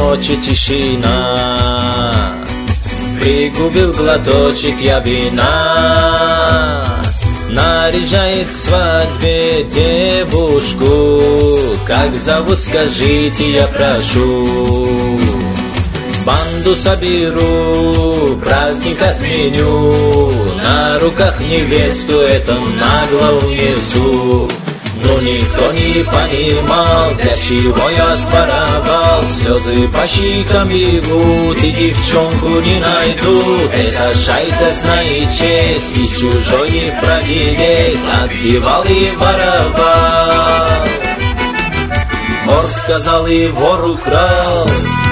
ночи тишина, пригубил глоточек я вина. Наряжает к свадьбе девушку, как зовут, скажите, я прошу. Банду соберу, праздник отменю, на руках невесту это нагло унесу. Но никто не понимал, для чего я своровал. Слезы по щекам бегут, и девчонку не найдут. Эта шайка знает честь, и чужой не провелись. Отбивал и воровал. Вор сказал и вор украл.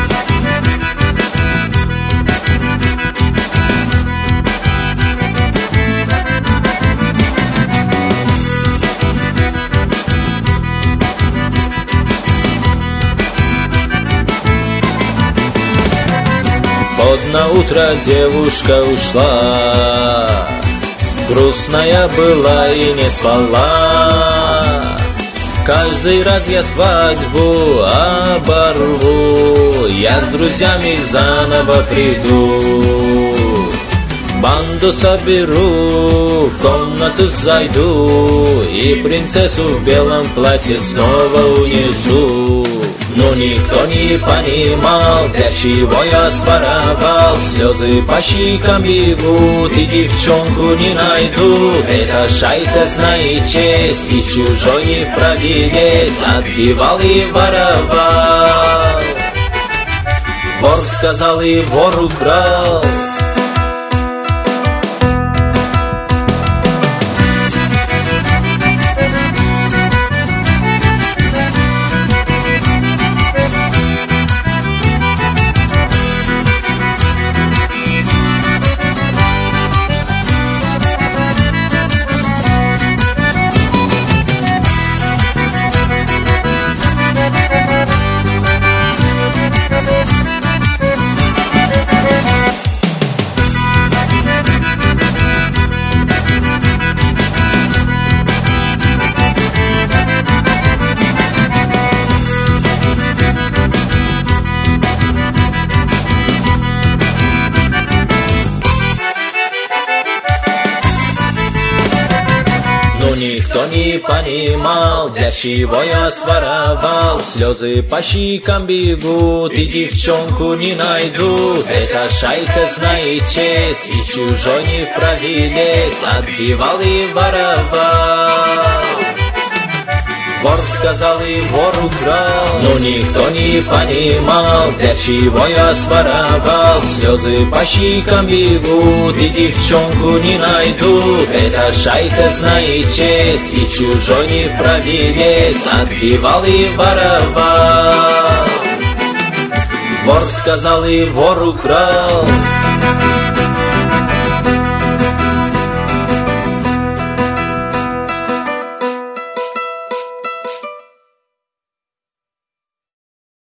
На утро девушка ушла, грустная была и не спала. Каждый раз я свадьбу оборву, я с друзьями заново приду. Банду соберу, в комнату зайду, и принцессу в белом платье снова унесу. Но никто не понимал, для чего я своровал. Слезы по щекам бегут, и девчонку не найдут. Эта шайка знает честь, и чужой не провелись. Отбивал и воровал. Вор сказал и вор украл. Никто не понимал, для чего я своровал. Слезы по щекам бегут, и девчонку не найдут. Эта шайка знает честь, и чужой не провелись. Отбивал и воровал. Вор сказал и вор украл. Но никто не понимал, для чего я своровал. Слезы по щекам бегут, и девчонку не найдут. Эта шайка знает честь, и чужой не провелись. Отбивал и воровал. Вор сказал и вор украл.